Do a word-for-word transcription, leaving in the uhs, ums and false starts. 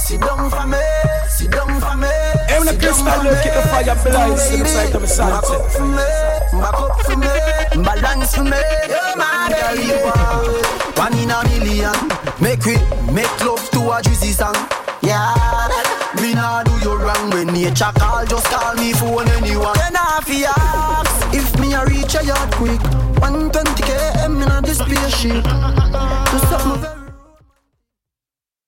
Sit down for me, sit down for me. Hey, when the crystal look at the fire blaze, it's like I'm a back up for me, back up for me, balance for me. You're my baby. One in a million. Make we make love to a juicy song. Yeah, me nah do you wrong. When nature call, just call me phone anyone. Then I feel ask if me a reach a yard quick. one twenty kilometers in a this spaceship. Do something very